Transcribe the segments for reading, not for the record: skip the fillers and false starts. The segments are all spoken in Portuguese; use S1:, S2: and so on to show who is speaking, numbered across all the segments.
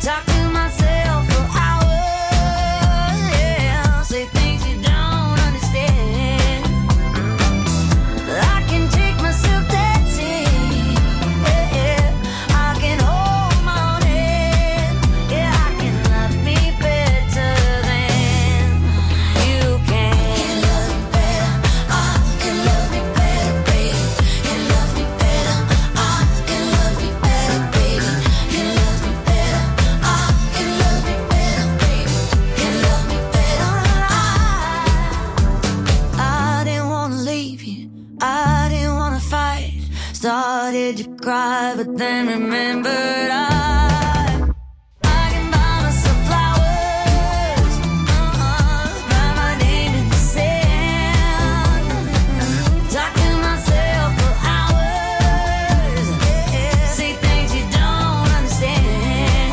S1: Started to cry, but then remembered I can buy myself flowers, write my name in the sand, talk to myself for hours, say things you don't understand.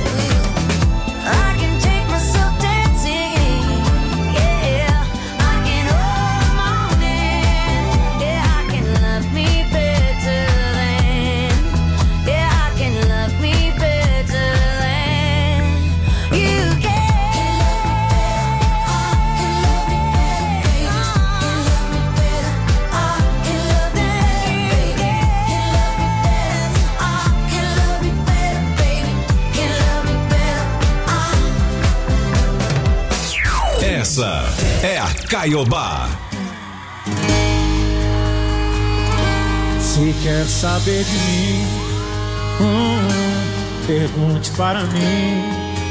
S1: I can take myself dancing, yeah, I can hold my own hand, yeah, I can love me better.
S2: Essa é a Caiobá.
S3: Se quer saber de mim, pergunte para mim.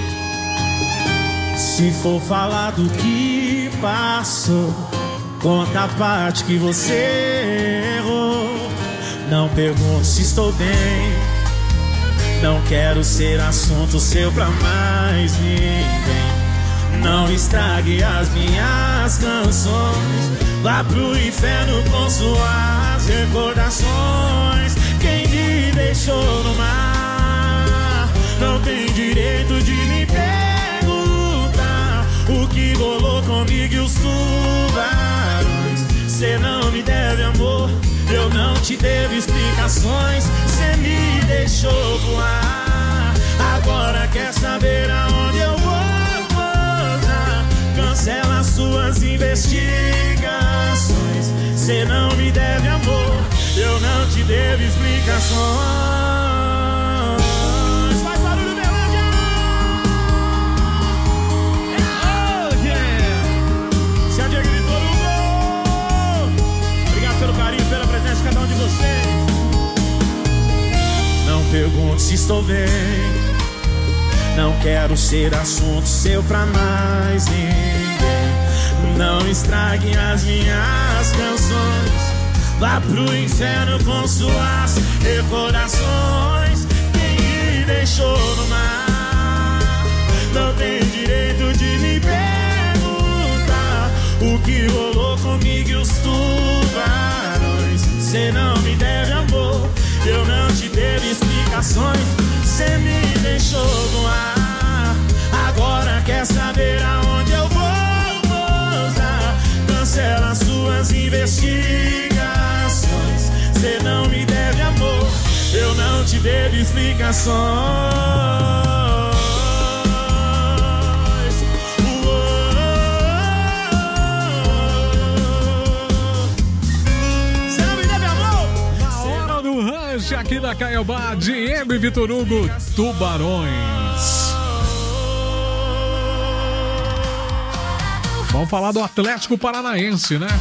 S3: Se for falar do que passou, conta a parte que você errou. Não pergunte se estou bem, não quero ser assunto seu pra mais ninguém. Não estrague as minhas canções, vá pro inferno com suas recordações. Quem me deixou no mar não tem direito de me perguntar o que rolou comigo e os tubarões. Cê não me deve amor, eu não te devo explicações. Cê me deixou voar, agora quer saber aonde eu vou. Cancela suas investigações. Cê não me deve amor, eu não te devo explicações. Faz barulho, Belândia! Oh, yeah! Se a Diego gritou no gol. Obrigado pelo carinho, pela presença de cada um de vocês. Não pergunte se estou bem, não quero ser assunto seu pra mais ninguém. Não estrague as minhas canções, vá pro inferno com suas recordações. Quem me deixou no mar não tem direito de me perguntar o que rolou comigo e os tubarões. Cê não me deve amor, eu não te devo explicações. Cê me deixou voar, agora quer saber aonde eu vou pousar. Cancela suas investigações. Cê não me deve amor, eu não te devo explicações. Cê não me deve amor.
S4: Na hora do rancho aqui da Caiobá, Diego e Vitor Hugo, Tubarões. Vamos falar do Atlético Paranaense, né?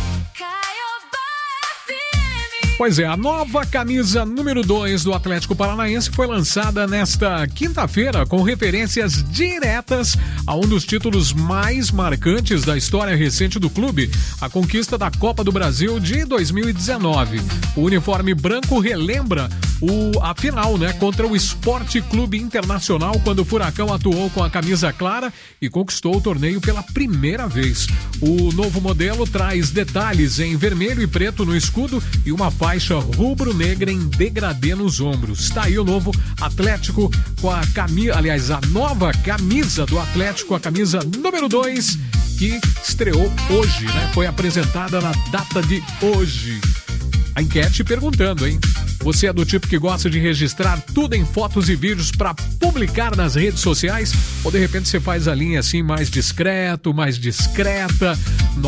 S4: Pois é, a nova camisa número 2 do Atlético Paranaense foi lançada nesta quinta-feira com referências diretas a um dos títulos mais marcantes da história recente do clube, a conquista da Copa do Brasil de 2019. O uniforme branco relembra a final, né, contra o Sport Clube Internacional, quando o Furacão atuou com a camisa clara e conquistou o torneio pela primeira vez. O novo modelo traz detalhes em vermelho e preto no escudo e uma faixa rubro-negra em degradê nos ombros. Está aí o novo Atlético com a camisa, aliás, a nova camisa do Atlético, a camisa número 2, que estreou hoje, né? Foi apresentada na data de hoje. A enquete perguntando, hein? Você é do tipo que gosta de registrar tudo em fotos e vídeos para publicar nas redes sociais? Ou de repente você faz a linha assim mais discreto, mais discreta?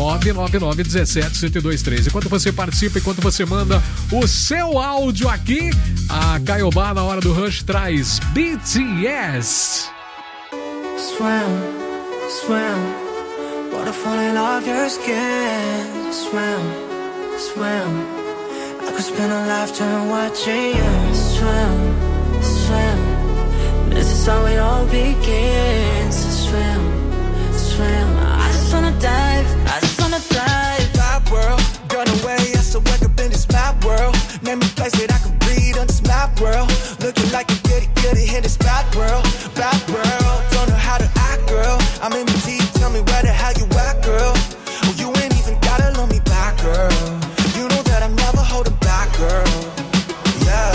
S4: 999-17-1023. Enquanto você participa, enquanto você manda o seu áudio aqui, a Caiobá na hora do Rush traz BTS.
S5: Swim, swim, water falling off your skin. Swim, swim, I could spend a lifetime watching you. Swim, swim, this is how it all begins. Swim, swim, I just wanna dive, I just wanna dive.
S6: Bad world, gone away, I still wake up in this mad world. Name a place that I can breathe on this mad world. Looking like a goody in this bad world. Bad world, don't know how to act, girl. I'm in the deep, tell me where the hell you at, girl. Oh, you ain't even gotta love me back, girl. You know that I'm never holding back, girl. Yeah.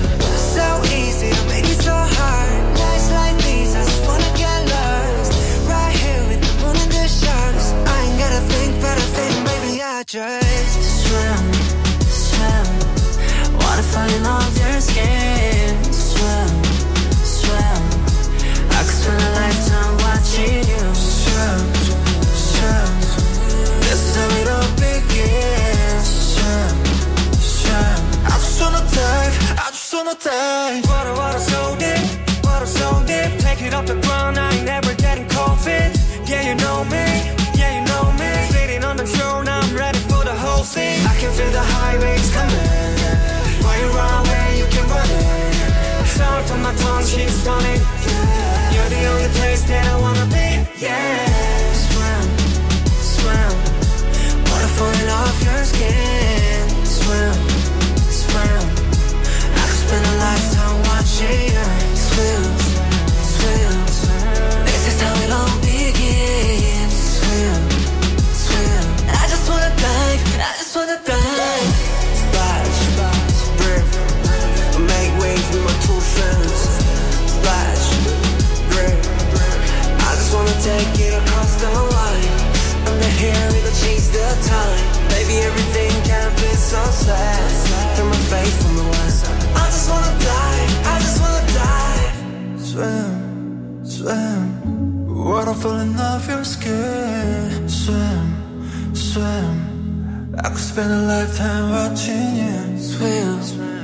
S5: So easy to make it so hard. Nights like these, I just wanna get lost. Right here with the moon and the stars. I ain't gotta think, but I think maybe I just swim, swim. Water falling off your skin. Swim, swim. I could spend a lifetime watching you. Swim, swim. This is how it all begins. Swim, swim.
S6: I just wanna dive, I just wanna dive.
S5: Water so deep, water so deep. Take it off the ground, I ain't never getting cold feet. Yeah, you know me, yeah, you know me. Sitting on the throne, I'm ready for the whole scene. I can feel the high waves coming. While you run away, you can run it. Sound on my tongue, she's stunning. You're the only place that I wanna be. Yeah. Swim, swim. Water falling off your skin. Swim, swim. I could spend a lifetime watching you. Swim, swim. This is how it all begins. Swim, swim. I just wanna dive. I just wanna dive.
S6: Splash, splash, river. Make waves with my two friends. Splash, river. I just wanna take it across the line. Under here, we gon' chase the time. Baby, everything can be so sad. Turn my face from the west. I just wanna dive, I just wanna dive. Swim, swim. Water falling off your skin. Swim, swim. I could spend a lifetime watching you.
S5: Swim,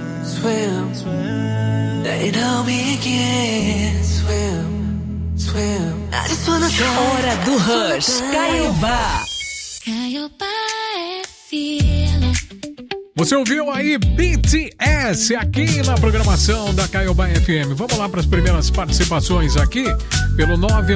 S5: swim. It all begins. Swim, swim. I just wanna dive.
S7: Hora do Rush, Caiobá.
S4: Você ouviu aí BTS aqui na programação da Caiobá FM. Vamos lá para as primeiras participações aqui pelo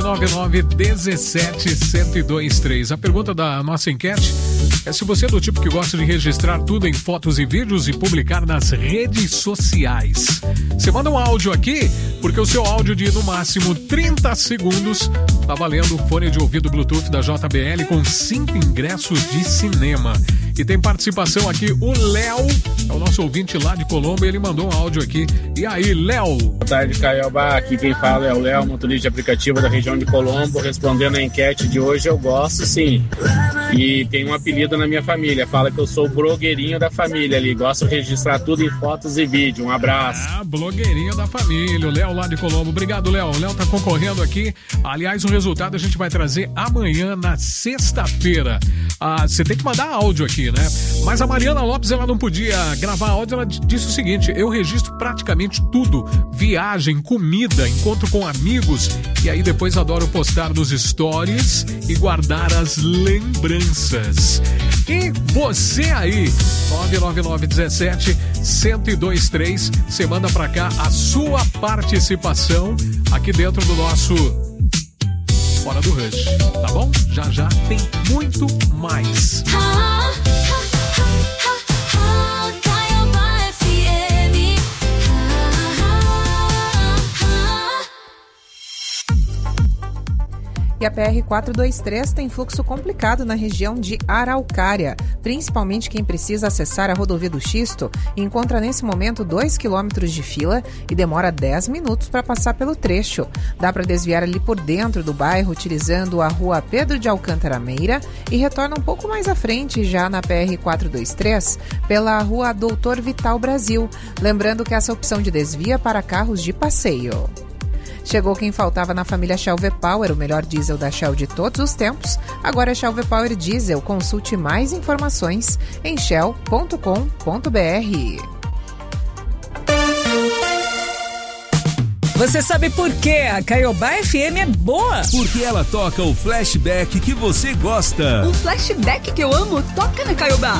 S4: 999-17-1023. A pergunta da nossa enquete é se você é do tipo que gosta de registrar tudo em fotos e vídeos e publicar nas redes sociais. Você manda um áudio aqui, porque o seu áudio de no máximo 30 segundos tá valendo o fone de ouvido Bluetooth da JBL com 5 ingressos de cinema. E tem participação aqui, o Léo, é o nosso ouvinte lá de Colombo, e ele mandou um áudio aqui. E aí, Léo?
S8: Boa tarde, Caiobá. Aqui quem fala é o Léo, motorista de aplicativo da região de Colombo. Respondendo a enquete de hoje, eu gosto sim. E tem um apelido na minha família, fala que eu sou o blogueirinho da família ali. Gosto de registrar tudo em fotos e vídeo. Um abraço.
S4: Ah, blogueirinho da família, o Léo lá de Colombo. Obrigado, Léo. O Léo tá concorrendo aqui. Aliás, o resultado a gente vai trazer amanhã, na sexta-feira. Você tem que mandar áudio aqui, né? Mas a Mariana Lopes, ela não podia gravar áudio, ela disse o seguinte: eu registro praticamente tudo, viagem, comida, encontro com amigos, e aí depois adoro postar nos stories e guardar as lembranças. E você aí, 999-17-1023, você manda pra cá a sua participação aqui dentro do nosso Hora do Rush, tá bom? Já já tem muito mais.
S9: E a PR-423 tem fluxo complicado na região de Araucária, principalmente quem precisa acessar a rodovia do Xisto e encontra nesse momento 2 quilômetros de fila e demora 10 minutos para passar pelo trecho. Dá para desviar ali por dentro do bairro utilizando a rua Pedro de Alcântara Meira e retorna um pouco mais à frente, já na PR-423, pela rua Doutor Vital Brasil. Lembrando que essa opção de desvio é para carros de passeio. Chegou quem faltava na família Shell V-Power, o melhor diesel da Shell de todos os tempos. Agora é Shell V-Power Diesel. Consulte mais informações em shell.com.br.
S7: Você sabe por que a Caiobá FM é boa?
S2: Porque ela toca o flashback que você gosta.
S10: Um flashback que eu amo toca na Caiobá.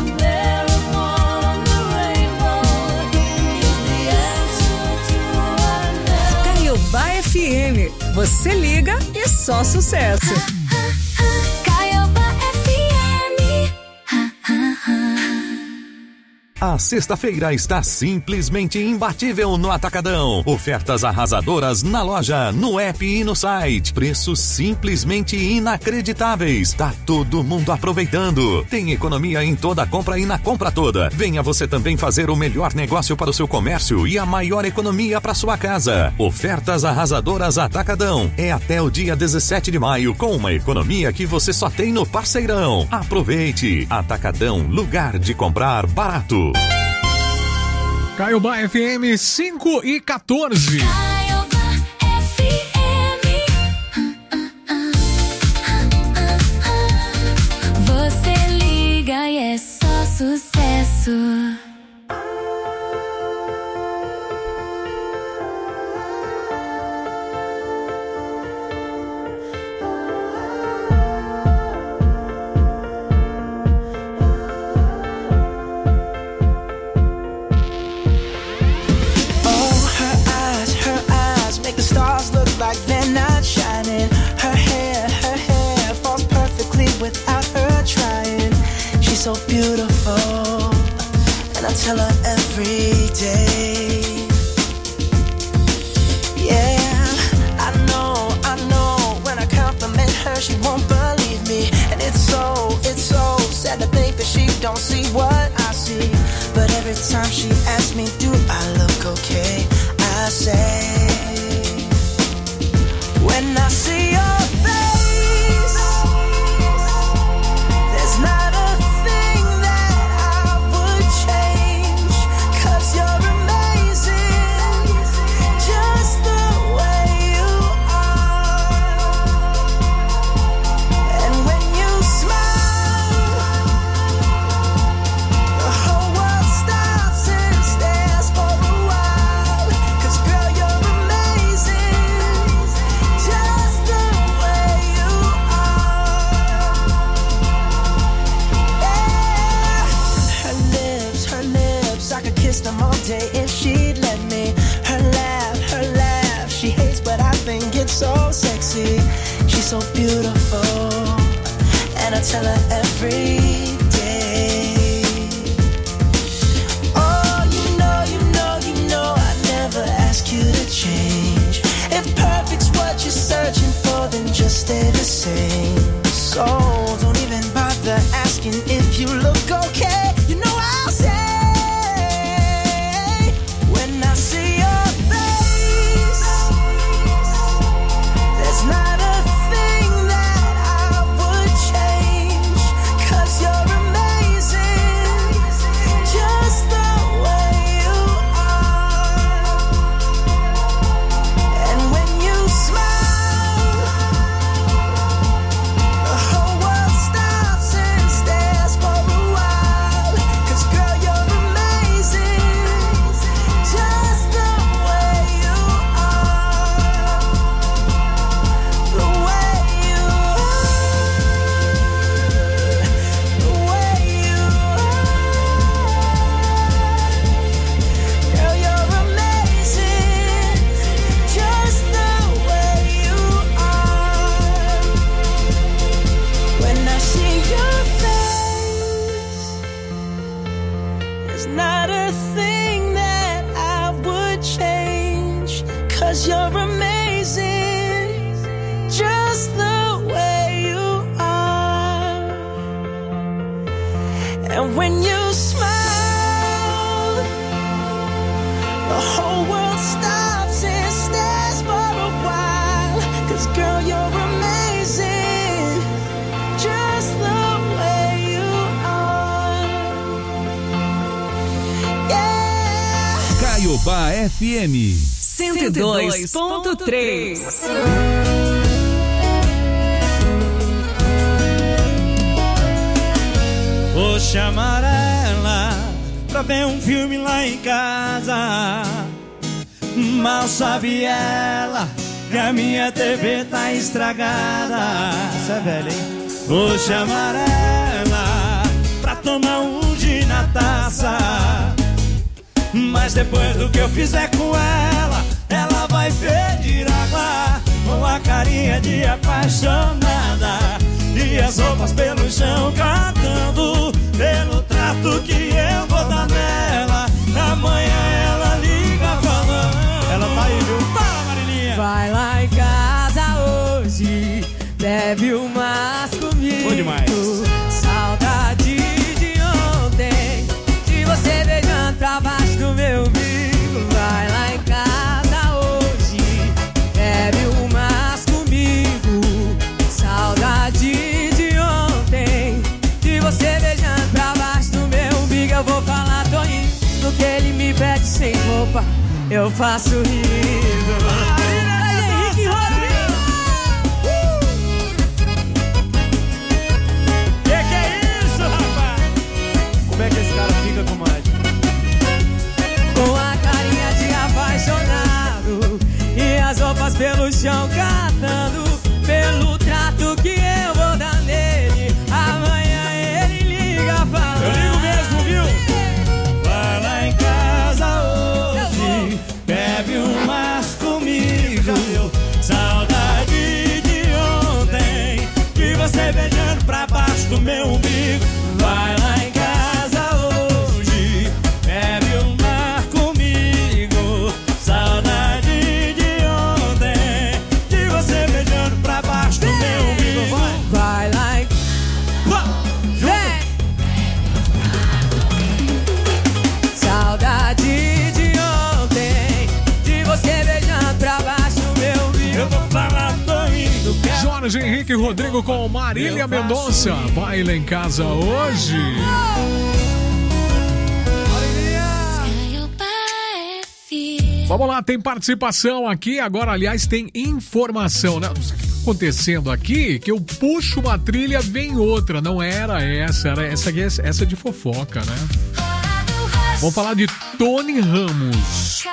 S7: Caiobá FM. Você liga e só sucesso.
S1: Caiobá FM.
S2: A sexta-feira está simplesmente imbatível no Atacadão. Ofertas arrasadoras na loja, no app e no site. Preços simplesmente inacreditáveis. Tá todo mundo aproveitando. Tem economia em toda compra e na compra toda. Venha você também fazer o melhor negócio para o seu comércio e a maior economia para sua casa. Ofertas arrasadoras Atacadão. É até o dia 17 de maio com uma economia que você só tem no Parceirão. Aproveite. Atacadão, lugar de comprar barato.
S4: Caiobá FM 5 e 14.
S1: Caiobá FM. Você liga e é só sucesso.
S6: Like they're not shining. Her hair falls perfectly without her trying. She's so beautiful, and I tell her every day. Yeah, I know. When I compliment her, she won't believe me, and it's so sad to think that she don't see what I see. But every time she asks me, do I look okay? I say, when I see your face, there's not a thing that I would change, 'cause you're amazing, just the way you are. And when you smile, the whole world stops and stares for a while, 'cause girl, you're amazing, just the way you are. Yeah. Her lips, I could kiss them all day if she'd let me. Her laugh, she hates but I think it's so sexy. She's so beautiful, and I tell her every day. Oh, you know, I never ask you to change. If perfect's what you're searching for, then just stay the same. So don't even bother asking if you look okay. You know I'll say, when I see your face, there's not a thing that I would change, 'cause you're 'Cause girl, you're amazing, just the way you are. Yeah.
S2: Caiobá FM
S7: 102.3.
S3: Vou chamar ela pra ver um filme lá em casa. Mal sabe ela que a minha TV tá estragada. Isso é velho, hein? Vou chamar ela pra tomar um gin na taça. Mas depois do que eu fizer com ela, ela vai pedir água com a carinha de apaixonada e as roupas pelo chão catando pelo trato que eu vou dar nela. Amanhã ela liga falando. Ela tá aí, viu? Fala, Marilinha.
S6: Vai lá em casa hoje, bebe umas comigo.
S3: Bom demais.
S6: Saudade de ontem, de você beijando pra baixo do meu umbigo. Vai lá em casa hoje, bebe umas comigo. Saudade de ontem, de você beijando pra baixo do meu umbigo. Eu vou falar, Toninho, do que ele me pede sem roupa, eu faço rindo. Henrique Rodrigo!
S3: Que é isso, rapaz? Como é que esse cara fica, comadre?
S6: Com a carinha de apaixonado e as roupas pelo chão catando pelo trato que eu vou dar nele. Amanhã ele liga falando.
S3: Eu ligo mesmo, viu? Vai lá em casa hoje, bebe umas comigo. Saudade de ontem, de você beijando pra baixo do meu umbigo. Vai lá em casa hoje, bebe uma comigo. Saudade de ontem, de você beijando pra baixo do meu umbigo.
S6: Vai lá em... Vem! Saudade de ontem, de você beijando pra baixo do meu umbigo.
S3: Eu vou falar, tô indo.
S4: Jorge Henrique Rodrigo com Marília Mendonça. Baila em casa hoje. Vamos lá, tem participação aqui. Agora, aliás, tem informação, né? O que está acontecendo aqui? Que eu puxo uma trilha, vem outra. Não era essa, era essa aqui, essa de fofoca, né? Vamos falar de Tony Ramos.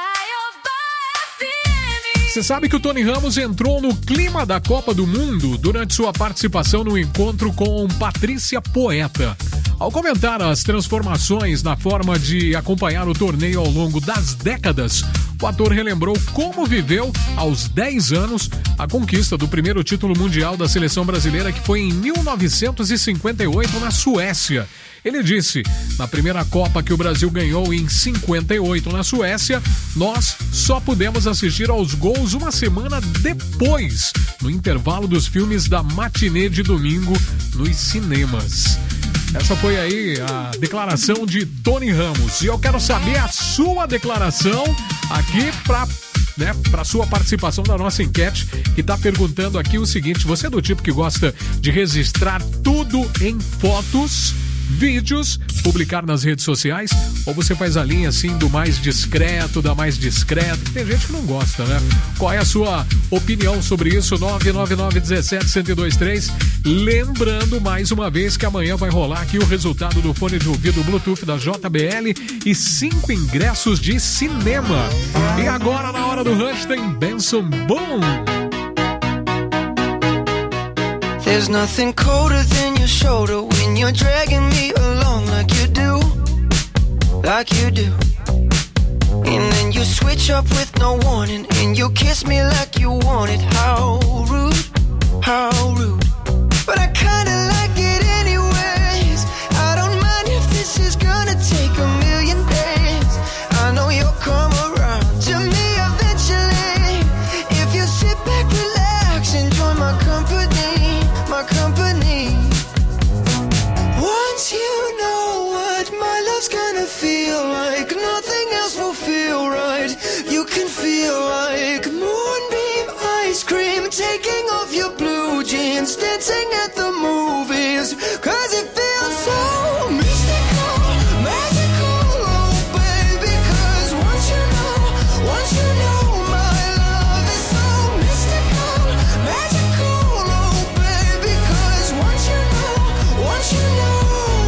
S4: Você sabe que o Tony Ramos entrou no clima da Copa do Mundo durante sua participação no encontro com Patrícia Poeta. Ao comentar as transformações na forma de acompanhar o torneio ao longo das décadas, o ator relembrou como viveu, aos 10 anos, a conquista do primeiro título mundial da seleção brasileira, que foi em 1958 na Suécia. Ele disse: na primeira Copa que o Brasil ganhou em 58 na Suécia, nós só pudemos assistir aos gols uma semana depois, no intervalo dos filmes da matinê de domingo nos cinemas. Essa foi aí a declaração de Tony Ramos. E eu quero saber a sua declaração aqui para sua participação da nossa enquete, que está perguntando aqui o seguinte: você é do tipo que gosta de registrar tudo em fotos, vídeos, publicar nas redes sociais, ou você faz a linha assim do mais discreto, da mais discreta? Tem gente que não gosta, né? Qual é a sua opinião sobre isso? 999-17-1023. Lembrando mais uma vez que amanhã vai rolar aqui o resultado do fone de ouvido Bluetooth da JBL e 5 ingressos de cinema. E agora, na hora do Rush, tem Benson Boom.
S6: There's nothing colder than your shoulder when you're dragging me along like you do, like you do. And then you switch up with no warning, and you kiss me like you want it. How rude, how rude. But I kinda like it anyways. I don't mind if this is gonna take a million days. I know you'll come around to me eventually. If you sit back, relax, enjoy my company, my company. Once you know what my love's gonna feel like, nothing else will feel right. You can feel like moonbeam ice taking off your blue jeans, dancing at the movies, 'cause it feels so mystical, magical, oh baby, 'cause once you know my love is so mystical, magical, oh baby, 'cause once you know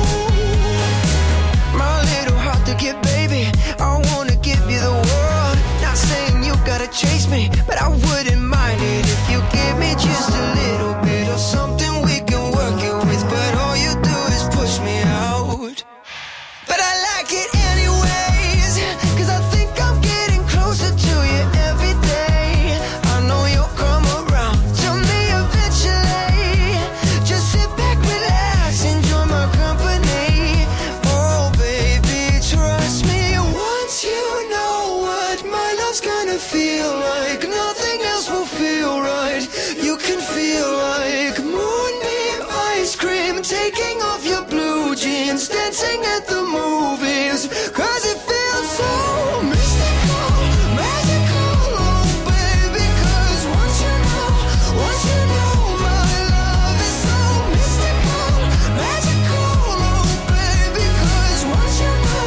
S6: my little heart to give, baby, I wanna give you the world, not saying you gotta chase me, but I wouldn't mind it if you give me just a little bit of something we can work it with, but all you do is push me out. But I like it anyways, 'cause I think I'm getting closer to you every day. I know you'll come around to me eventually. Just sit back, relax, enjoy my company. Oh baby, trust me, once you know what my love's gonna feel like, nothing else will feel right. You can feel like moonbeam ice cream, taking off your blue jeans, dancing at the movies, 'cause it feels so mystical, magical, oh baby, 'cause once you know my love is so mystical, magical, oh baby, 'cause once you know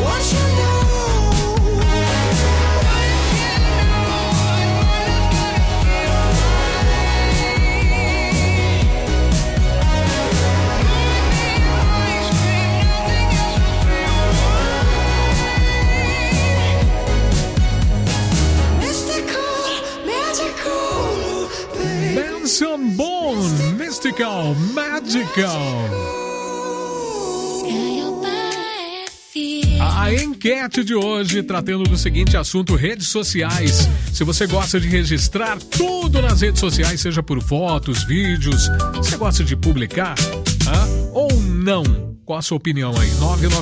S4: Benson Boone, Mystical, Magical. A enquete de hoje tratando do seguinte assunto: redes sociais. Se você gosta de registrar tudo nas redes sociais, seja por fotos, vídeos, você gosta de publicar ou não? Qual a sua opinião aí?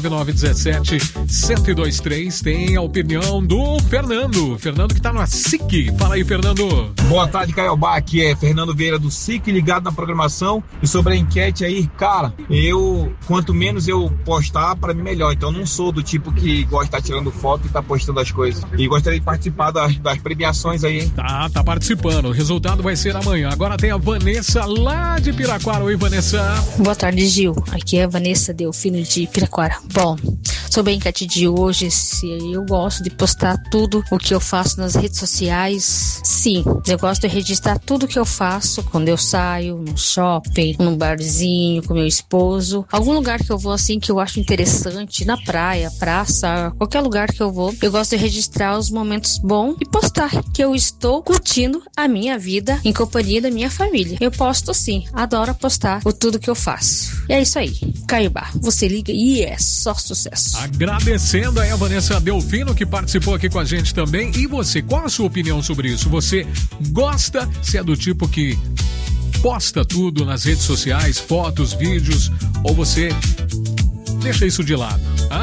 S4: 999-17-1023. Tem a opinião do Fernando. Fernando que tá no SIC. Fala aí, Fernando.
S11: Boa tarde, Caiobá. Aqui é Fernando Vieira do SIC, ligado na programação. E sobre a enquete aí, cara, quanto menos eu postar, pra mim melhor. Então não sou do tipo que gosta de estar tirando foto e tá postando as coisas. E gostaria de participar das premiações aí, hein?
S4: Tá participando. O resultado vai ser amanhã. Agora tem a Vanessa lá de Piraquara. Oi, Vanessa.
S12: Boa tarde, Gil. Aqui é a Vanessa Delfino de Piraquara. Bom, sobre a enquete de hoje, se eu gosto de postar tudo o que eu faço nas redes sociais, sim. Eu gosto de registrar tudo o que eu faço quando eu saio, no shopping, num barzinho, com meu esposo. Algum lugar que eu vou assim que eu acho interessante, na praia, praça, qualquer lugar que eu vou, eu gosto de registrar os momentos bons e postar que eu estou curtindo a minha vida em companhia da minha família. Eu posto sim, adoro postar o tudo que eu faço. E é isso aí, Caiobá, você liga e é só sucesso.
S4: Agradecendo aí a Vanessa Delfino que participou aqui com a gente também. E você, qual a sua opinião sobre isso? Você gosta, se é do tipo que posta tudo nas redes sociais, fotos, vídeos, ou você deixa isso de lado?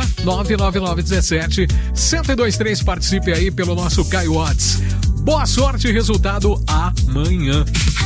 S4: 999-17-1023, participe aí pelo nosso Caio Watts. Boa sorte, resultado amanhã.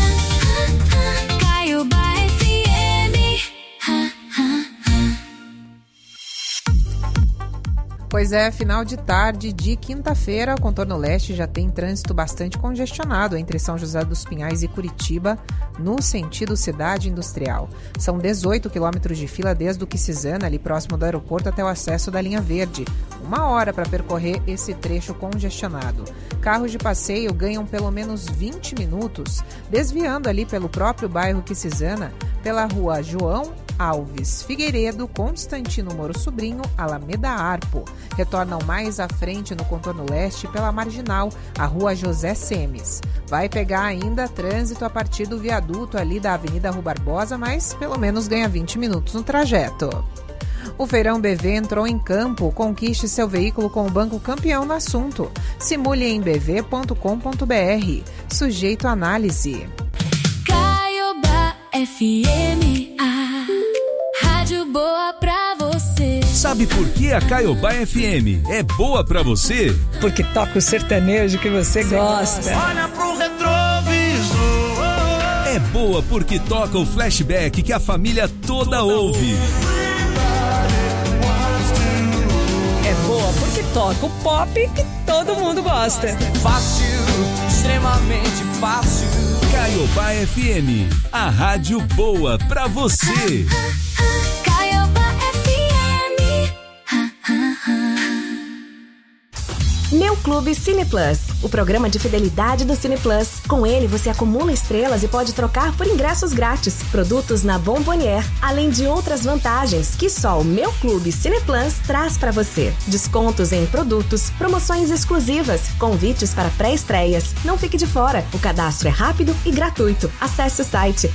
S9: Pois é, final de tarde de quinta-feira, o contorno leste já tem trânsito bastante congestionado entre São José dos Pinhais e Curitiba, no sentido cidade industrial. São 18 quilômetros de fila desde o Quisizana, ali próximo do aeroporto, até o acesso da linha verde. 1 hora para percorrer esse trecho congestionado. Carros de passeio ganham pelo menos 20 minutos, desviando ali pelo próprio bairro Quisizana, pela rua João Alves Figueiredo, Constantino Moro Sobrinho, Alameda Arpo. Retornam mais à frente no contorno leste pela Marginal, a rua José Semes. Vai pegar ainda trânsito a partir do viaduto ali da Avenida Rua Barbosa, mas pelo menos ganha 20 minutos no trajeto. O Feirão BV entrou em campo. Conquiste seu veículo com o Banco Campeão no assunto. Simule em bv.com.br. Sujeito à análise.
S1: Caiobá FM, rádio boa pra você.
S2: Sabe por que a Caiobá FM é boa pra você?
S7: Porque toca o sertanejo que você gosta.
S6: Olha pro retrovisor.
S2: É boa porque toca o flashback que a família toda ouve.
S7: É boa porque toca o pop que todo mundo gosta.
S6: Fácil, extremamente fácil.
S13: Caiobá FM, a rádio boa pra você.
S1: Caiobá FM.
S14: Meu Clube Cine Plus, o programa de fidelidade do Cine Plus. Com ele você acumula estrelas e pode trocar por ingressos grátis, produtos na Bombonier, além de outras vantagens que só o Meu Clube Cine Plus traz para você. Descontos em produtos, promoções exclusivas, convites para pré-estreias. Não fique de fora, o cadastro é rápido e gratuito. Acesse o site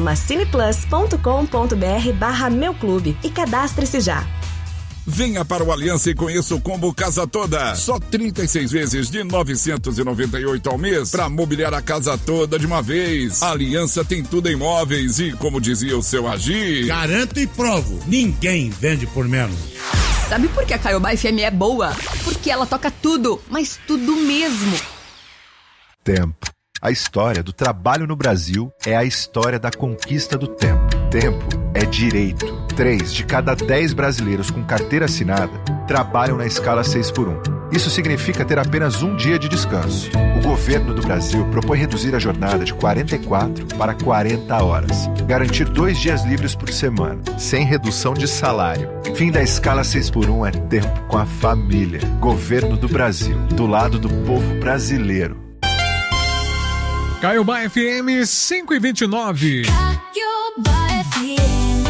S14: cinemacineplus.com.br/Meu Clube e cadastre-se já.
S15: Venha para o Aliança e conheça o combo Casa Toda. Só 36 vezes de R$ 998 ao mês para mobiliar a casa toda de uma vez. A Aliança tem tudo em móveis e, como dizia o seu Agir...
S16: Garanto e provo, ninguém vende por menos.
S10: Sabe por que a Caiobá FM é boa? Porque ela toca tudo, mas tudo mesmo.
S17: Tempo. A história do trabalho no Brasil é a história da conquista do tempo. Tempo é direito. 3 de cada 10 brasileiros com carteira assinada trabalham na escala 6x1. Isso significa ter apenas um dia de descanso. O governo do Brasil propõe reduzir a jornada de 44 para 40 horas. Garantir 2 dias livres por semana, sem redução de salário. Fim da escala 6x1 é tempo com a família. Governo do Brasil, do lado do povo brasileiro.
S4: Caiobá FM 5h29.
S1: Caiobá FM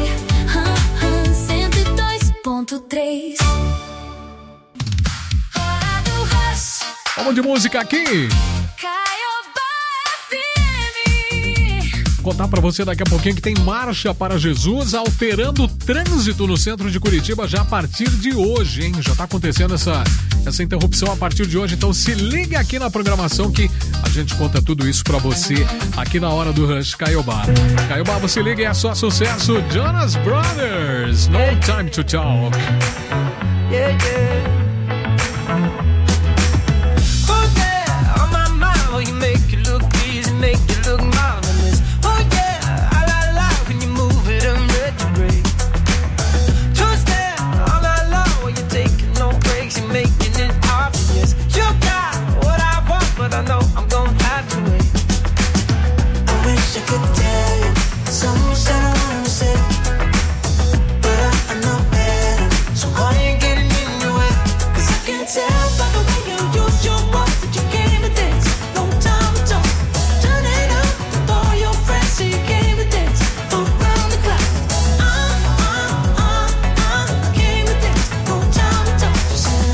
S1: 102.3. Hora do Rush.
S4: Vamos de música aqui.
S1: Caiobá FM.
S4: Contar pra você daqui a pouquinho que tem Marcha para Jesus alterando o trânsito no centro de Curitiba já a partir de hoje, hein? Já tá acontecendo essa interrupção a partir de hoje, então se liga aqui na programação que a gente conta tudo isso pra você aqui na Hora do Rush Caiobá. Caiobá, você liga e é só sucesso. Jonas Brothers, No Time to Talk.
S5: Yeah, yeah. Oh yeah, on my mind, well, you make it look easy, make it look marvelous. Oh yeah, I like when you move it and retrograde. Just there, all I love when you're taking no breaks, you're making it obvious. You got what I want, but I know I'm gonna have to wait. I wish I could tell you something that I wanna say, but I know better, so I ain't getting in your way. 'Cause I can tell by the way you use your words that you came to dance. No time to talk, turn it up with all your friends so you came to dance around the clock. Came to dance, no time to talk. Just say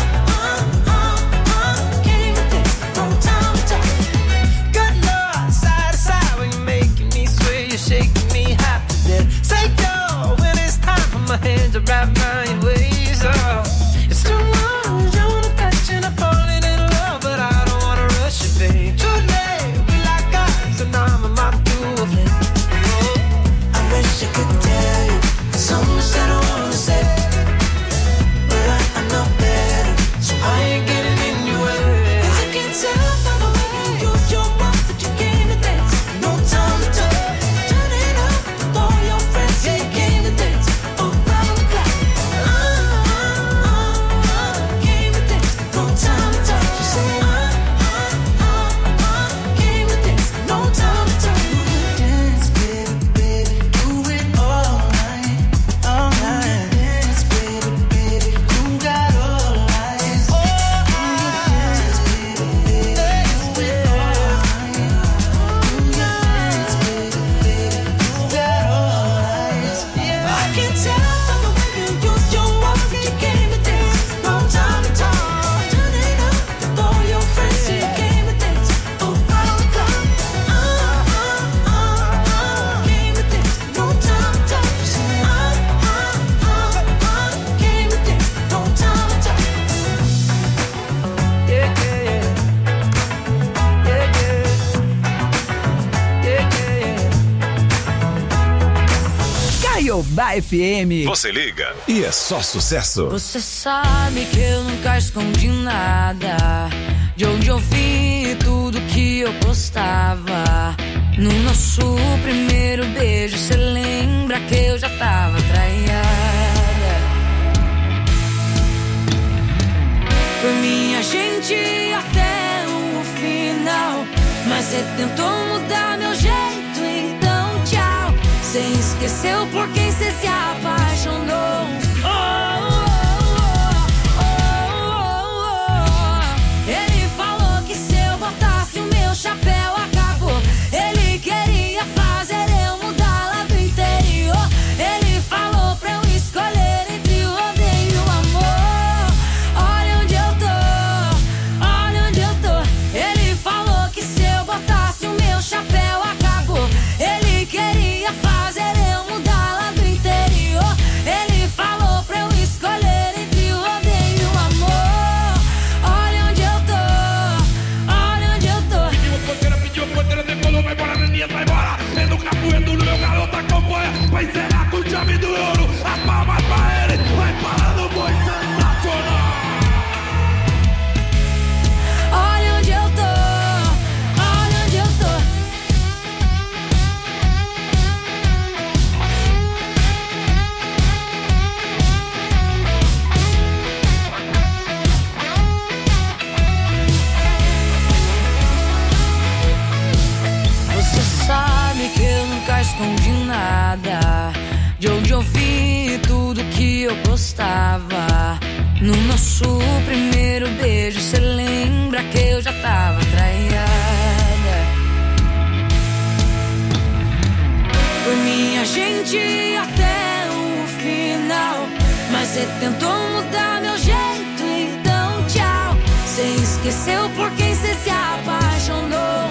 S5: came to dance, no time to talk. Good Lord, side to side when you're making me sway, you're shaking me happy there. Say go when it's time for my hands to wrap around your waist. Oh, it's too long, you wanna touch and I'm falling in love, but I don't wanna rush it, babe. Too late, we like us, and I'm about to do a flip. I wish I could tell you something that I wanna say, but I know better, so I ain't getting in your way. 'Cause I can tell by the way you use your words that you came to dance. No time to talk, turn it up with all your friends, yeah, you came to dance around the clock. Came to dance, no time to talk. Just say came to dance, no time to talk. Dance, baby, baby, do it all night, all night. Dance, baby, baby, you got all eyes. Dance, baby, baby, do it all night. Dance, baby, baby, you got all eyes. I can tell by the way you use your words that you came to dance. No time to talk, turn it up with all your friends so you came to dance around the clock. Came to dance, no time to talk. Just say came to dance, no time to talk. Yeah, yeah, yeah. Yeah, yeah. Yeah, yeah, yeah.
S10: Caiobá FM.
S2: Você liga e é só sucesso.
S1: Você sabe que eu nunca escondi nada de onde eu vim e tudo que eu postava. No nosso primeiro beijo, cê lembra que eu já tava traiada. Foi minha gente até o final, mas cê tentou mudar meu esqueceu por quem cê se apaixonou. Ele falou que se eu botasse o meu chapéu acabou. Ele queria fazer eu mudar lá do interior. Ele falou pra eu escolher entre o odeio e o amor. Olha onde eu tô, olha onde eu tô. Ele falou que se eu botasse o meu chapéu acabou. Ele queria fazer eu mudar lá do interior. Ele falou pra eu escolher entre o odeio e o amor. Olha onde eu tô, olha onde eu tô.
S5: Pediu porteira, decolou, vai embora, Neninha, vai embora. É no capoeiro, no meu garoto acompanha. Vai encerrar com chave do ouro. As palmas pra ele, vai parando o boi sensacional.
S1: Olha onde eu tô, olha onde eu tô. Você sabe que eu nunca escondi nada de onde eu vi tudo que eu gostava. No nosso primeiro beijo, cê lembra que eu já tava traiada. Foi minha gente até o final, mas cê tentou mudar meu jeito, então tchau. Cê esqueceu por quem cê se apaixonou.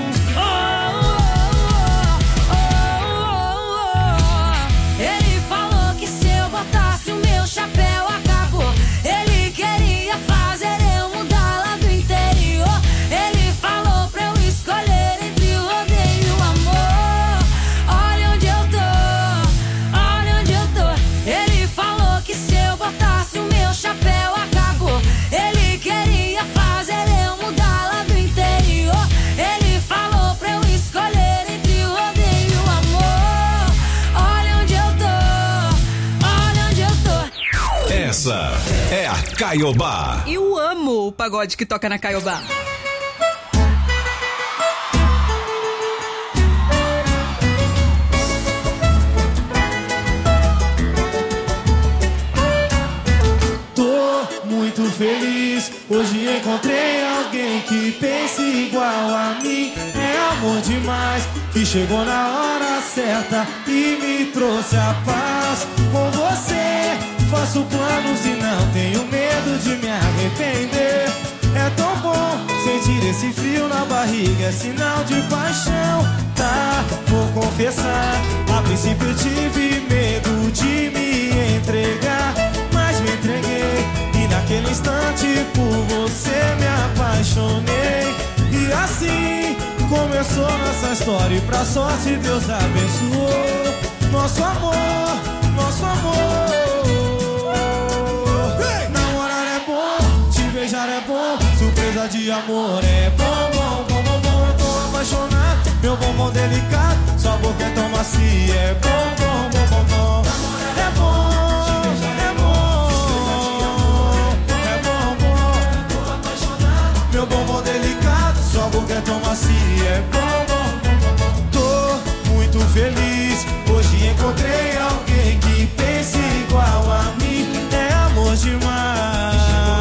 S1: Ele falou que se eu botasse o meu chapéu acabou. Ele queria fazer eu mudar lá do interior. Ele falou pra eu escolher entre o odeio e o amor. Olha onde eu tô, olha onde eu tô. Ele falou que se eu botasse o meu chapéu acabou. Ele queria fazer eu mudar lá do interior. Ele falou pra eu escolher entre o odeio e o amor. Olha onde eu tô, olha onde eu tô.
S13: Essa é a Caiobá.
S10: Eu amo o pagode que toca na Caiobá.
S3: Tô muito feliz, hoje encontrei alguém que pensa igual a mim. É amor demais, que chegou na hora certa e me trouxe a paz. Com você faço planos e não tenho medo de me arrepender. É tão bom sentir esse frio na barriga, é sinal de paixão. Tá, vou confessar, a princípio eu tive medo de me entregar, mas me entreguei e naquele instante por você me apaixonei. E assim começou nossa história e pra sorte Deus abençoou nosso amor, nosso amor. Namorar é bom, te beijar é bom, surpresa de amor é bom, bom, bom, bom, bom. Eu tô apaixonado, meu bombom delicado, sua boca é tão macia, é bom, bom, bom, bom, bom. É bom, é bom, é bom, bom. Tô apaixonado, meu bombom delicado, sua boca é tão macia, é bom, bom, bom, bom. Tô muito feliz, hoje encontrei alguém que pensa igual a mim. É amor demais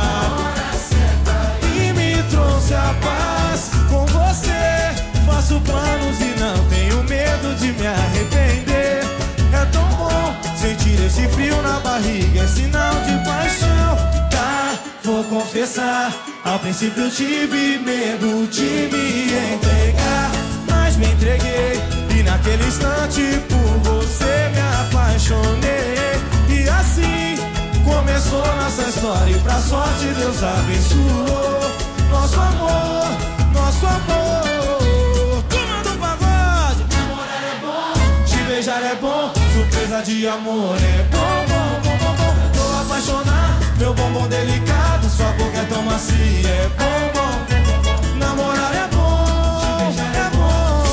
S3: e me trouxe a paz. Com você faço planos e não tenho medo de me arrepender. É tão bom sentir esse frio na barriga, é sinal de paixão. Tá, vou confessar, ao princípio eu tive medo de me entregar, mas me entreguei e naquele instante por você me apaixonei. E assim começou nossa história e pra sorte Deus abençoou nosso amor, nosso amor. Turma do pagode, namorar é bom, te beijar é bom, surpresa de amor é bom, bom, bom, bom, bom. Tô apaixonado, meu bombom delicado, sua boca é tão macia, é bom, bom, bom, bom. Namorar é bom, é bom.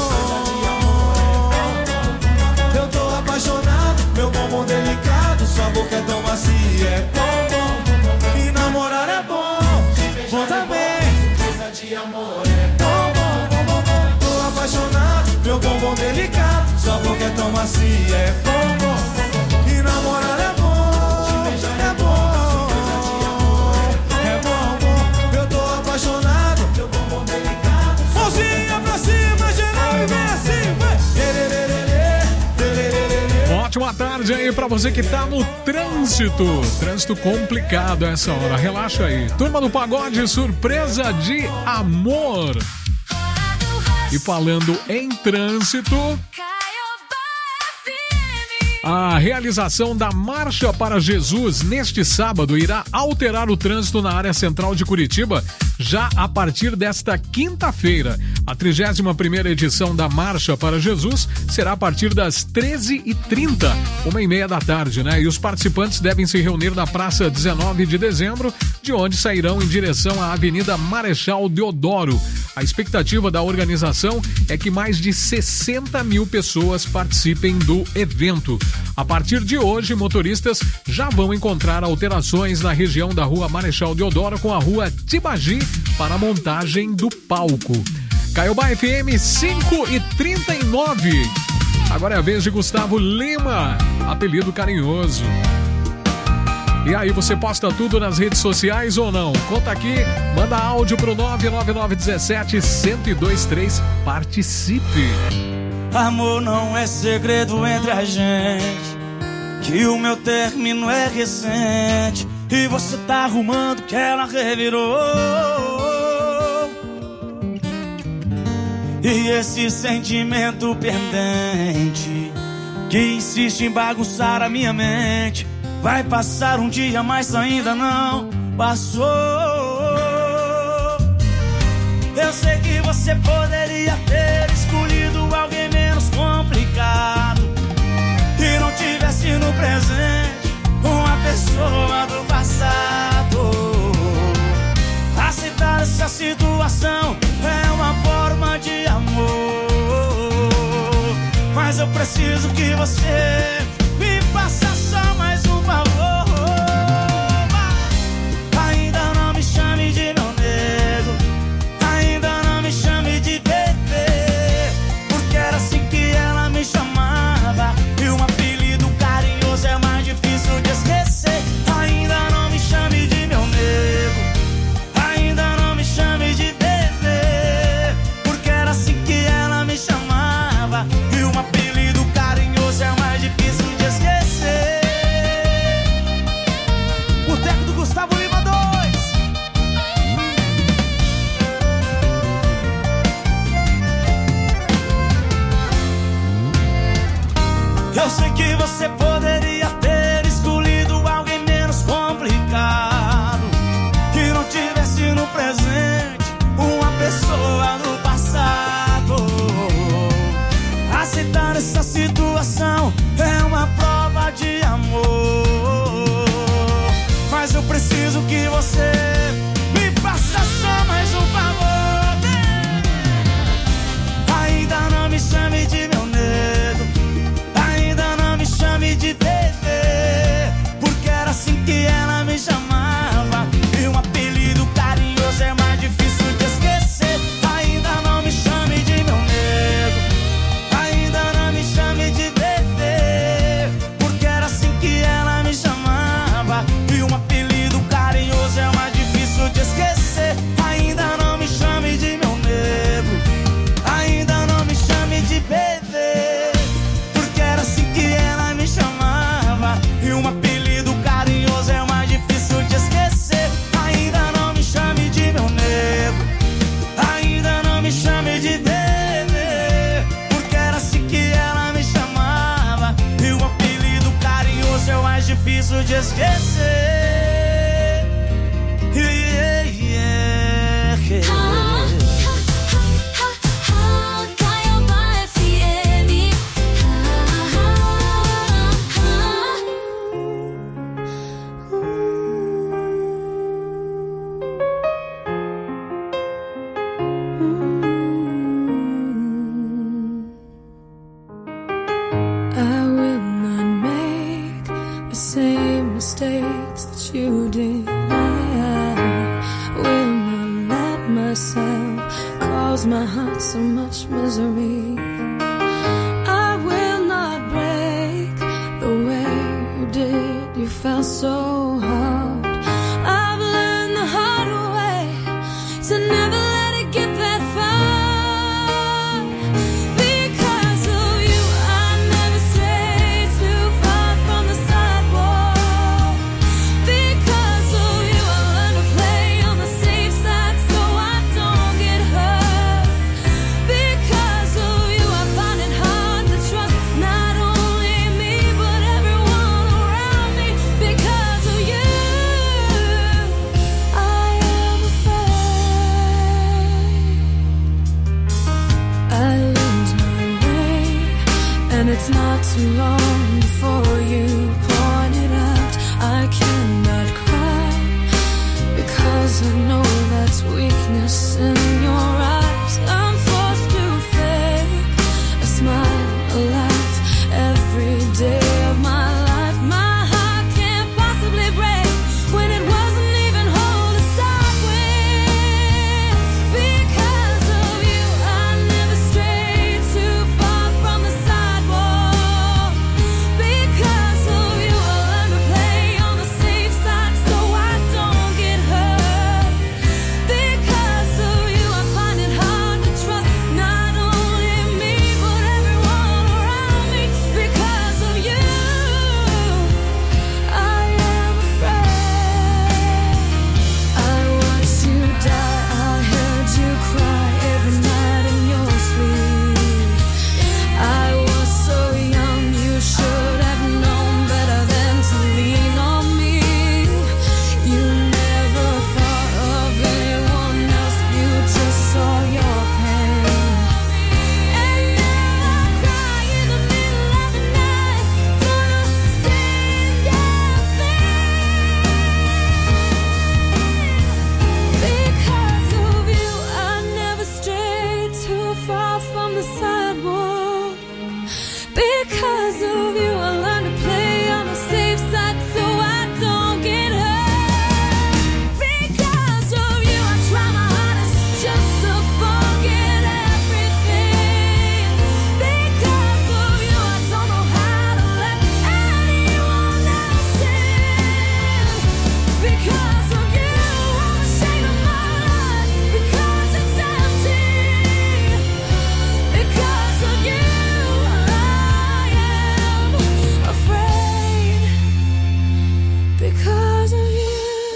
S3: Eu tô apaixonado, meu bombom delicado, sua boca é tão macia, é bom, bom, bom, bom. E namorar é bom, bom também. Surpresa de amor é bom, bom, bom, bom, bom. Tô apaixonado, meu bombom delicado, sua boca
S5: que é tão macia, é bom, bom, bom. E namorar é bom, te beijar é bom, é bom, bom. Eu tô apaixonado, teu bumbum delicado. Mãozinha pra cima, geral e vem assim, vai.
S4: Ótima tarde aí pra você que tá no trânsito. Trânsito complicado essa hora, relaxa aí. Turma do Pagode, surpresa de amor. E falando em trânsito, a realização da Marcha para Jesus neste sábado irá alterar o trânsito na área central de Curitiba já a partir desta quinta-feira. A 31ª edição da Marcha para Jesus será a partir das 13h30, 1h30 da tarde, né? E os participantes devem se reunir na Praça 19 de Dezembro, de onde sairão em direção à Avenida Marechal Deodoro. A expectativa da organização é que mais de 60 mil pessoas participem do evento. A partir de hoje, motoristas já vão encontrar alterações na região da Rua Marechal Deodoro com a Rua Tibagi para a montagem do palco. Caiobá FM 5h39. Agora é a vez de Gustavo Lima, apelido carinhoso. E aí, você posta tudo nas redes sociais ou não? Conta aqui, manda áudio pro 99917-1023. Participe.
S5: Amor não é segredo entre a gente, que o meu término é recente e você tá arrumando que ela revirou. E esse sentimento pendente que insiste em bagunçar a minha mente vai passar um dia, mas ainda não passou. Eu sei que você poderia ter escolhido alguém menos complicado e não tivesse no presente uma pessoa do passado. Aceitar essa situação é uma forma de amor, mas eu preciso que você me faça só mais um favor. Ainda não me chame de meu nego, ainda não me chame de bebê, porque era assim que ela me chamava e um apelido carinhoso é mais difícil de esquecer. Ainda não me chame de meu nego, ainda não me chame de bebê, porque era assim que ela me chamava e um apelido carinhoso é mais difícil de esquecer. O teco do Gustavo Lima 2. Eu sei que você poderia ter escolhido alguém menos complicado, que não tivesse no presente uma pessoa do passado. Aceitar essa situação é uma prova de amor, mas eu preciso que você me faça só mais um favor. Ainda não me chame de meu nego, ainda não me chame de bebê, porque era assim que ela me chamava e um apelido carinhoso é mais difícil de esquecer. Ainda não me chame de meu nego, ainda não me chame de bebê, porque era assim que ela me chamava e um apelido carinhoso é mais difícil de esquecer. Ainda não me chame de meu nego, ainda não me chame de bebê, porque era assim que ela me chamava e um apelido carinhoso é mais difícil de esquecer. Ainda não me chame de meu nego, ainda não me chame de bebê, porque era assim que ela me chamava e um apelido carinhoso é mais difícil de esquecer. Yeah, yeah, yeah.
S18: I will not make the same mistake
S1: It's not too long before you point it out. I cannot cry because I know that's weakness in your eyes. I'm forced to fake a smile, a laugh every day of my life. My heart can't possibly break when it wasn't even whole to start with. Because of you, I never strayed too far from the sidewalk. Because of you, I learned to play on the safe side so I don't get hurt. Because of you, I find it hard to trust not only me but everyone around me. Because of you, I am afraid. I watched you die, I heard you cry every night in your sleep. I was so young, you should have known better than to lean on me. You never thought of anyone else, you just saw your pain. And now I cry in the middle of the night, gonna sing your thing. Because of you, I never strayed too far from the sidewalk. Because of you, I learned to play on the safe side so I don't get hurt. Because of you, I try my hardest just to forget everything. Because of you, I don't know how to let anyone else in. Because of you, I'm ashamed of my life because it's empty. Because of you, I am afraid. Because of you.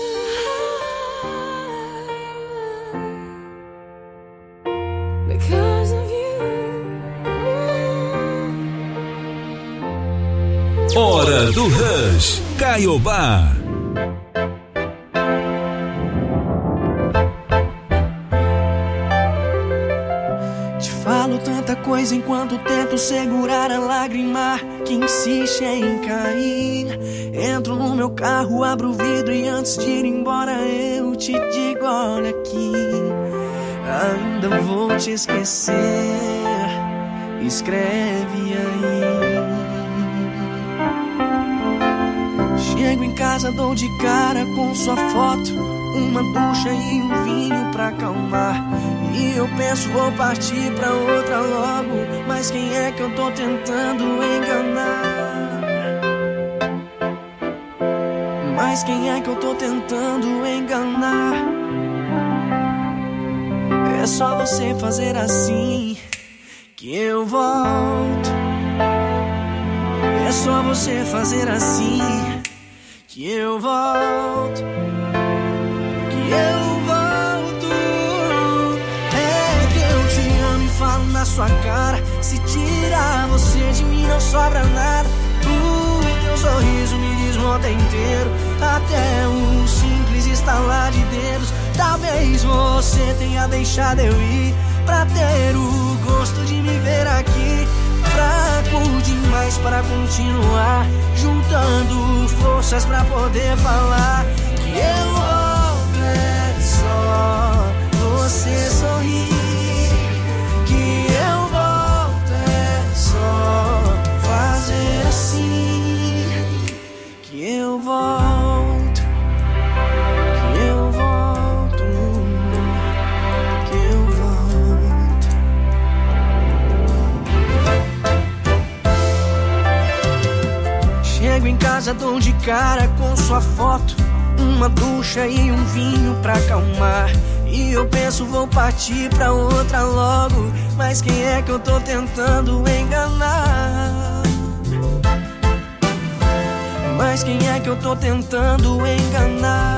S1: Because of you.
S13: Hora do Rush. Caiobá.
S5: Te falo tanta coisa enquanto tento segurar a lágrima que insiste em cair. Entro no meu carro, abro o vidro e antes de ir embora eu te digo, olha aqui, ainda vou te esquecer. Escreve aí. Chego em casa, dou de cara com sua foto, uma ducha e um vinho pra acalmar. E eu penso, vou partir pra outra logo, mas quem é que eu tô tentando enganar? Mas quem é que eu tô tentando enganar? É só você fazer assim que eu volto. É só você fazer assim que eu volto. Que eu volto. É que eu te amo e falo na sua cara. Se tirar você de mim não sobra nada. O teu sorriso me desmonta inteiro. Até um simples estalar de dedos. Talvez você tenha deixado eu ir pra ter o gosto de me ver aqui. Fraco demais para continuar, juntando forças pra poder falar que eu volto. É só você sorrir. Que eu volto. É só fazer assim. Que eu volto. Que eu volto. Que eu volto. Chego em casa, dou de cara com sua foto, uma ducha e um vinho pra acalmar. E eu penso, vou partir pra outra logo, mas quem é que eu tô tentando enganar? Mas quem é que eu tô tentando enganar?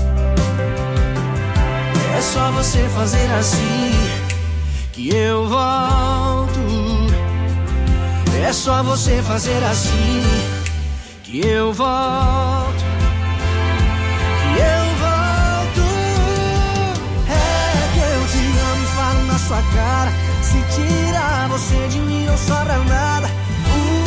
S5: É só você fazer assim que eu volto. É só você fazer assim que eu volto. Que eu volto. É que eu te amo e falo na sua cara. Se tirar você de mim não sobra nada.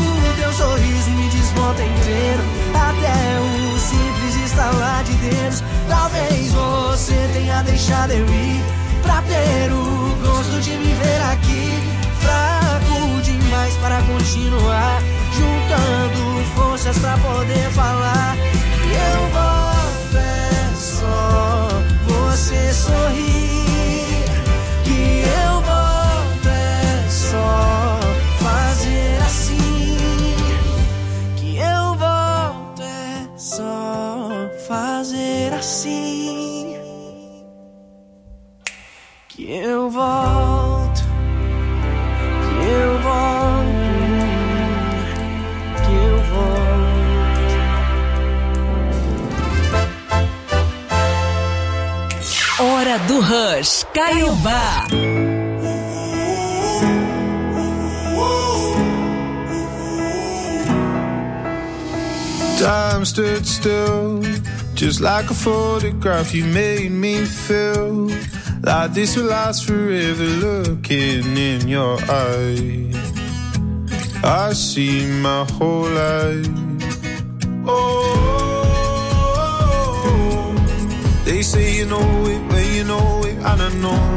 S5: pra deixar eu ir, pra ter o gosto de me ver aqui. Fraco demais para continuar, juntando forças pra poder falar. Que eu volto é só você sorrir. Que eu volto é só fazer assim. Que eu volto é só fazer assim. Que eu volto, que eu volto, que eu volto.
S7: Hora do Rush, Caiobá.
S18: Time stood still, just like a photograph. You made me feel like this will last forever. Looking in your eyes, I see my whole life. Oh, they say you know it when you know it, and I know.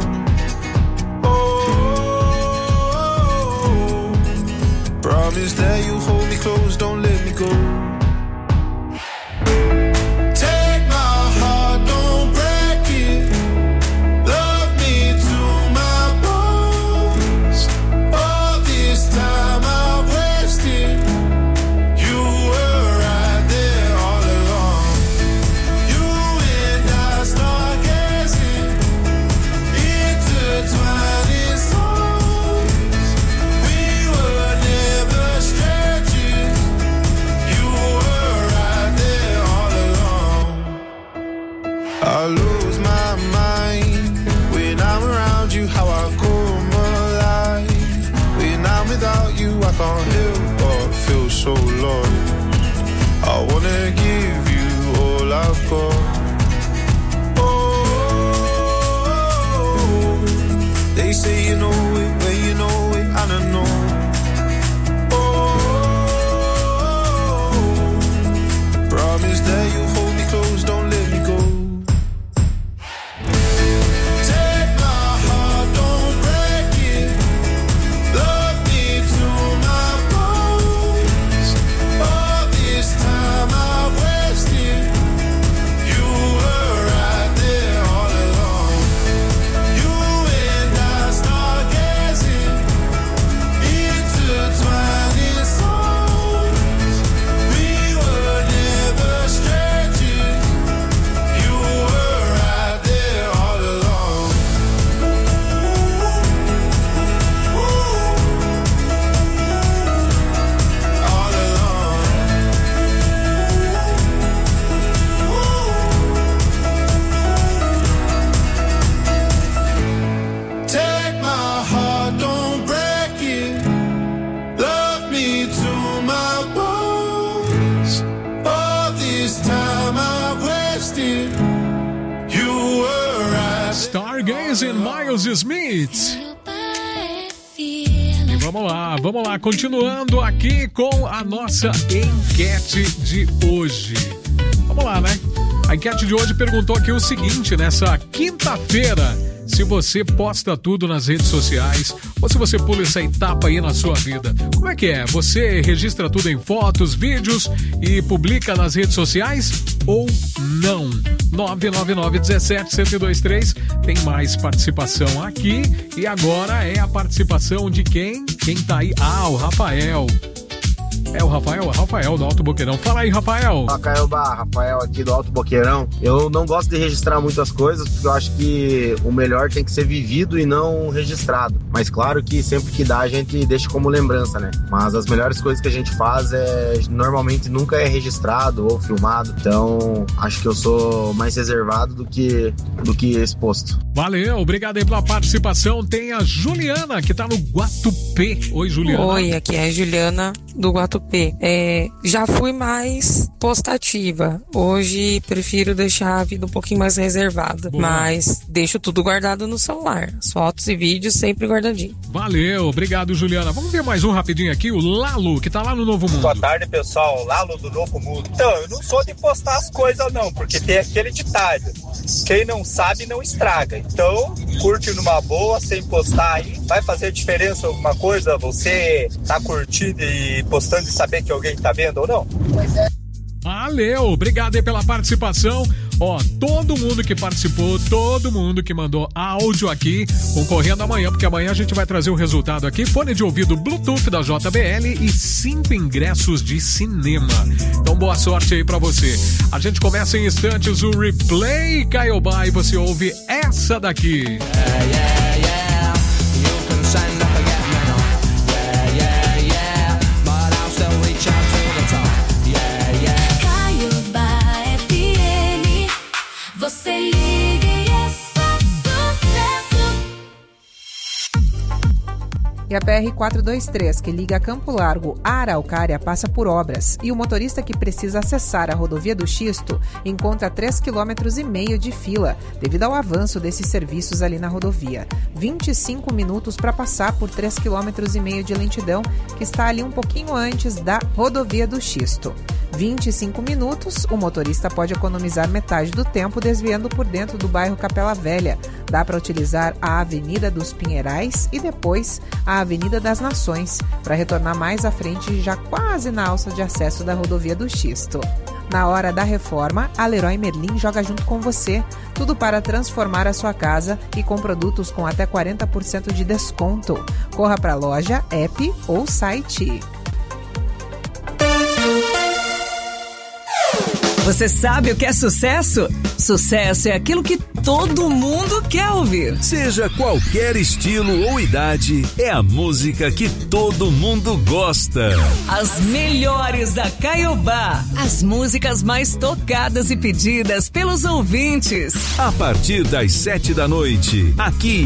S18: Oh, promise that you hold me close, don't let me go. I lose my mind when I'm around you, how I come alive. When I'm without you, I can't help but feel so lost. I wanna give you all I've got. Oh, they say you know it when you know it, and I know. Oh, promise that you hold me close, don't let me go.
S4: Stargazing, Miles Smith. E vamos lá, continuando aqui com a nossa enquete de hoje. Vamos lá, né? A enquete de hoje perguntou aqui o seguinte, nessa quinta-feira, se você posta tudo nas redes sociais ou se você pula essa etapa aí na sua vida. Como é que é? Você registra tudo em fotos, vídeos e publica nas redes sociais ou não? 999-17-1023 tem mais participação aqui e agora é a participação de quem? Quem tá aí? Ah, o Rafael. É o Rafael do Alto Boqueirão. Fala aí, Rafael.
S19: Caiobá, Rafael aqui do Alto Boqueirão. Eu não gosto de registrar muitas coisas, porque eu acho que o melhor tem que ser vivido e não registrado. Mas claro que sempre que dá, a gente deixa como lembrança, né? Mas as melhores coisas que a gente faz normalmente nunca é registrado ou filmado. Então, acho que eu sou mais reservado do que exposto.
S4: Valeu, obrigado aí pela participação. Tem a Juliana, que tá no Guatupê. Oi, Juliana.
S20: Oi, aqui é a Juliana do Guatupê. JP. Já fui mais postativa. Hoje prefiro deixar a vida um pouquinho mais reservada. Boa. Mas deixo tudo guardado no celular. As fotos e vídeos sempre guardadinho.
S4: Valeu, obrigado, Juliana. Vamos ver mais um rapidinho aqui, o Lalo, que tá lá no Novo Mundo.
S21: Boa tarde, pessoal. Lalo do Novo Mundo. Então, eu não sou de postar as coisas não, porque tem aquele ditado: quem não sabe não estraga. Então, curte numa boa, sem postar aí. Vai fazer diferença alguma coisa você tá curtindo e postando e saber que alguém tá vendo ou não?
S4: Valeu, obrigado aí pela participação. Ó, todo mundo que participou, todo mundo que mandou áudio aqui, concorrendo amanhã, porque amanhã a gente vai trazer o resultado aqui. Fone de ouvido Bluetooth da JBL e 5 ingressos de cinema. Então boa sorte aí pra você. A gente começa em instantes o Replay Caiobá e você ouve essa daqui.
S1: Você liga e é só sucesso.
S9: E a PR-423, que liga Campo Largo à Araucária, passa por obras. E o motorista que precisa acessar a rodovia do Xisto encontra 3,5 km de fila, devido ao avanço desses serviços ali na rodovia. 25 minutos para passar por 3,5 km de lentidão, que está ali um pouquinho antes da rodovia do Xisto. 25 minutos, o motorista pode economizar metade do tempo desviando por dentro do bairro Capela Velha. Dá para utilizar a Avenida dos Pinheirais e depois a Avenida das Nações, para retornar mais à frente, já quase na alça de acesso da rodovia do Xisto. Na hora da reforma, a Leroy Merlin joga junto com você. Tudo para transformar a sua casa e com produtos com até 40% de desconto. Corra para a loja, app ou site.
S7: Você sabe o que é sucesso? Sucesso é aquilo que todo mundo quer ouvir.
S13: Seja qualquer estilo ou idade, é a música que todo mundo gosta.
S7: As melhores da Caiobá. As músicas mais tocadas e pedidas pelos ouvintes.
S13: A partir das 7 da noite, aqui.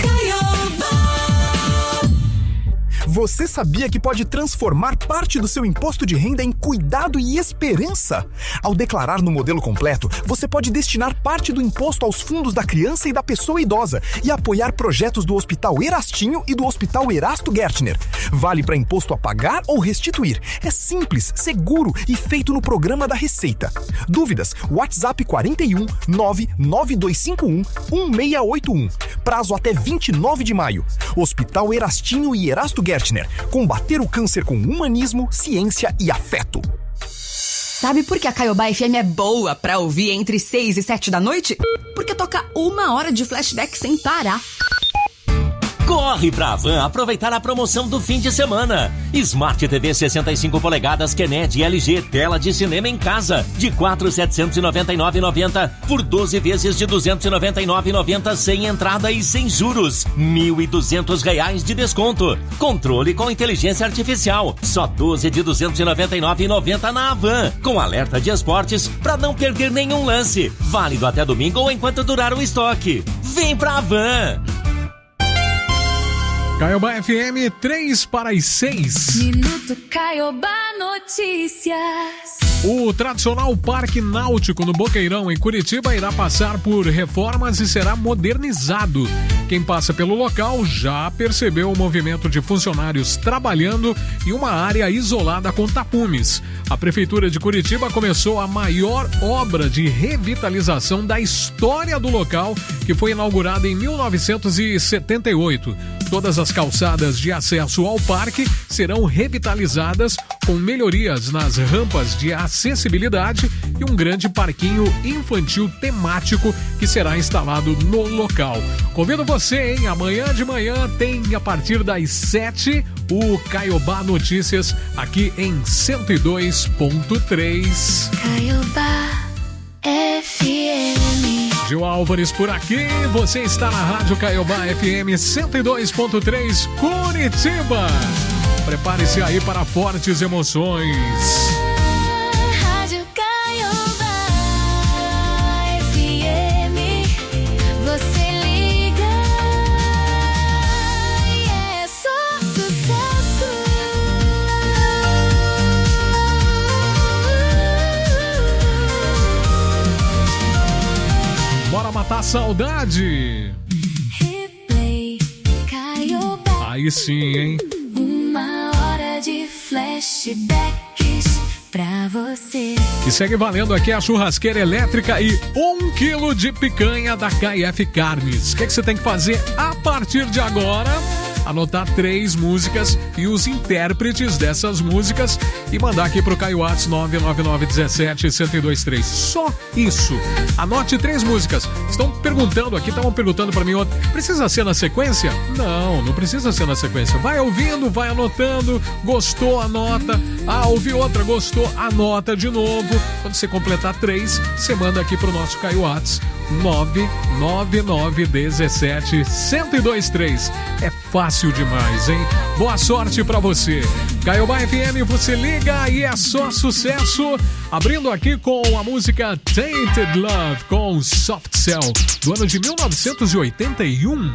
S22: Você sabia que pode transformar parte do seu imposto de renda em cuidado e esperança? Ao declarar no modelo completo, você pode destinar parte do imposto aos fundos da criança e da pessoa idosa e apoiar projetos do Hospital Erastinho e do Hospital Erasto Gertner. Vale para imposto a pagar ou restituir. É simples, seguro e feito no programa da Receita. Dúvidas? WhatsApp 41 99251 1681. Prazo até 29 de maio. Hospital Erastinho e Erasto Gertner. Combater o câncer com humanismo, ciência e afeto.
S10: Sabe por que a Caiobá FM é boa pra ouvir entre 6 e 7 da noite? Porque toca 1 hora de flashback sem parar.
S23: Corre pra Havan aproveitar a promoção do fim de semana. Smart TV 65 polegadas Kennedy LG, tela de cinema em casa, de R$ 4.799,90 por 12 vezes de R$ 299,90 sem entrada e sem juros. R$ 1.200 de desconto. Controle com inteligência artificial, só 12 de R$ 299,90 na Havan, com alerta de esportes pra não perder nenhum lance. Válido até domingo ou enquanto durar o estoque. Vem pra Havan!
S4: Caiobá FM 3 para as 6.
S1: Minuto Caiobá Notícias.
S4: O tradicional Parque Náutico no Boqueirão, em Curitiba, irá passar por reformas e será modernizado. Quem passa pelo local já percebeu o movimento de funcionários trabalhando em uma área isolada com tapumes. A Prefeitura de Curitiba começou a maior obra de revitalização da história do local, que foi inaugurada em 1978. Todas as calçadas de acesso ao parque serão revitalizadas com melhorias nas rampas de acessibilidade e um grande parquinho infantil temático que será instalado no local. Convido você, hein? Amanhã de manhã tem, a partir das 7, o Caiobá Notícias aqui em 102.3.
S1: Caiobá FM.
S4: Gil Álvares por aqui, você está na Rádio Caiobá FM 102.3 Curitiba. Prepare-se aí para fortes emoções.
S1: Rádio Caiobá FM. Você liga e é só sucesso.
S4: matar a saudade.
S1: Replay, Caiobá.
S4: Aí sim, hein?
S1: Uma hora de flashbacks pra você.
S4: E segue valendo aqui a churrasqueira elétrica e 1 quilo de picanha da KF Carnes. O que você tem que fazer a partir de agora? Anotar 3 músicas e os intérpretes dessas músicas e mandar aqui pro Caio Whats 99917-1023. Só isso. Anote 3 músicas. Estão perguntando aqui, estavam perguntando pra mim outra. Precisa ser na sequência? Não, não precisa ser na sequência. Vai ouvindo, vai anotando. Gostou, anota. Ah, ouviu outra, gostou, anota de novo. Quando você completar 3, você manda aqui pro nosso Caio Whats 99917-1023. É fácil demais, hein? Boa sorte pra você. Caiobá FM, você liga e é só sucesso. Abrindo aqui com a música Tainted Love com Soft Cell, do ano de 1981.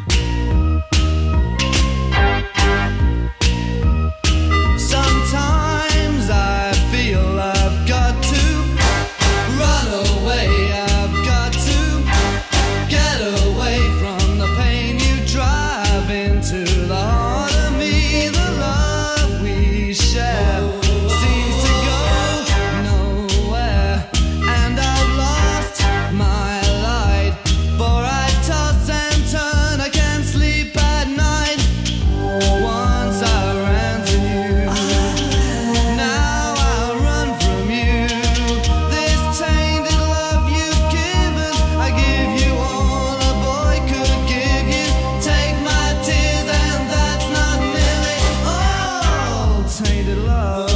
S5: Sometimes I feel I've got to run away. I've got to get away from the pain you drive into the heart of me. The love we share seems to go nowhere, and I've lost my light, for I toss and turn, I can't sleep at night. Once I ran to you, now I run from you. This tainted love you've given, I give you all a boy could give you. Take my tears and that's not nearly all. Tainted love,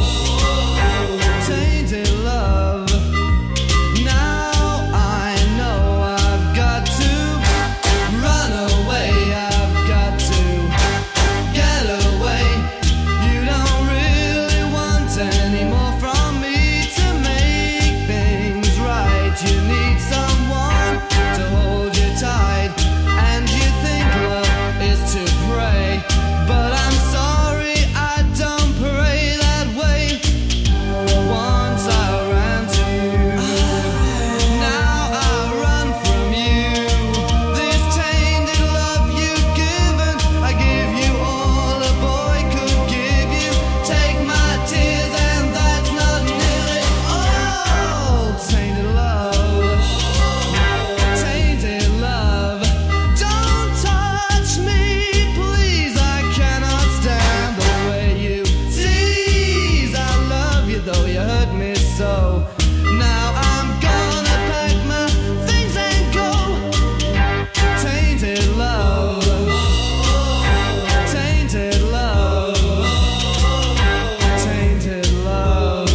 S5: tainted love. Now I know I've got to run away. I've got to get away. You don't really want any more from me to make things right. You need someone to hold you tight, and you think love is to pray, but I'm sorry, I don't pray that way. Once I ran to you, now I run from you. This tainted love you've given, I give you all a boy could give you. Take my tears and that's not nearly all. Tainted love, tainted love. Don't touch me, please, I cannot stand the way you tease. I love you though you hurt me so. Now I'm gonna pack my things and go. Tainted love, tainted love, tainted love,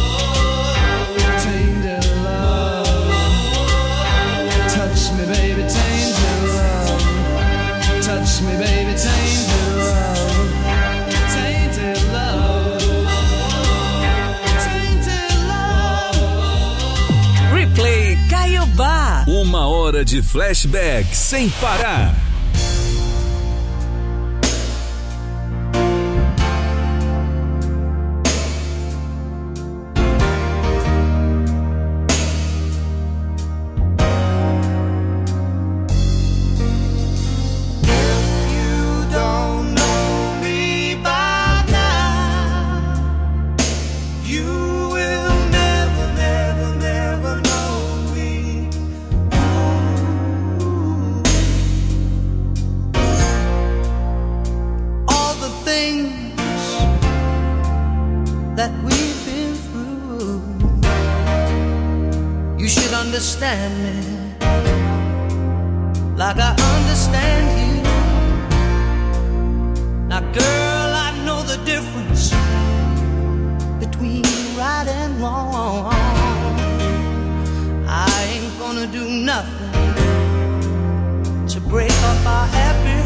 S5: tainted love. Touch me, baby, tainted love. Touch me, baby, tainted love. Tainted love, tainted love.
S7: Replay Caiobá.
S13: 1 hora de flashback sem parar.
S5: You don't know me by now. You will never, never, never know me. All the things that we've been through, you should understand me like I understand you. Now, girl, I know the difference between right and wrong. I ain't gonna do nothing to break up our happy